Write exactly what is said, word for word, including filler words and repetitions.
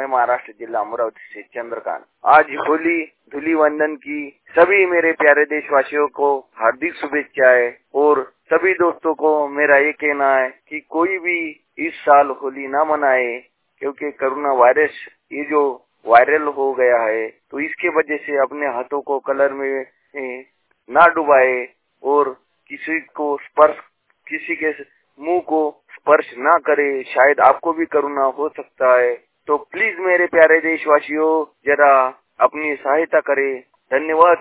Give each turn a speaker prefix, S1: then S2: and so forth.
S1: महाराष्ट्र जिला अमरावती से चंद्रकांत। आज होली धूलिवंदन की सभी मेरे प्यारे देशवासियों को हार्दिक शुभेच्छाएं और सभी दोस्तों को मेरा ये कहना है कि कोई भी इस साल होली ना मनाए, क्योंकि कोरोना वायरस ये जो वायरल हो गया है तो इसके वजह से अपने हाथों को कलर में ना डुबाए और किसी को स्पर्श किसी के मुंह को स्पर्श ना करे, शायद आपको भी कोरोना हो सकता है। तो प्लीज मेरे प्यारे देशवासियों जरा अपनी सहायता करें। धन्यवाद।